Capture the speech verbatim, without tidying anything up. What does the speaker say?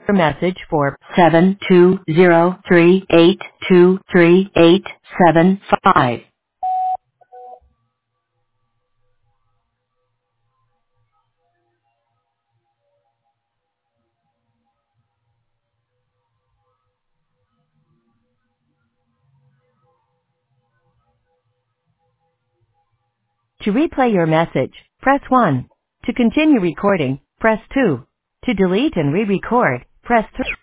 your message for seven two zero three eight two three eight seven five. To replay your message, press one. To continue recording, press two. To delete and re-record, press three.